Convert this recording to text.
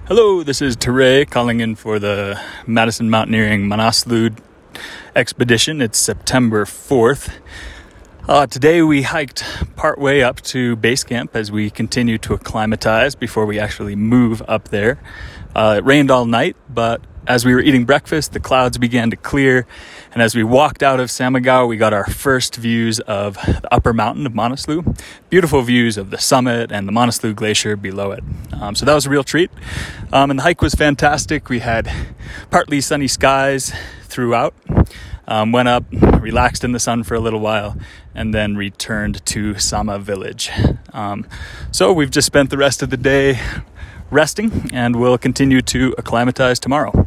Hello, this is Teray calling in for the Madison Mountaineering Manaslu expedition. It's September 4th. Today we hiked partway up to base camp as we continue to acclimatize before we actually move up there. It rained all night, but as we were eating breakfast, the clouds began to clear, and as we walked out of Samagaw, we got our first views of the upper mountain of Manaslu. Beautiful views of the summit and the Manaslu Glacier below it. So that was a real treat, and the hike was fantastic. We had partly sunny skies throughout. Went up, relaxed in the sun for a little while, and then returned to Sama village. So we've just spent the rest of the day resting, and we'll continue to acclimatize tomorrow.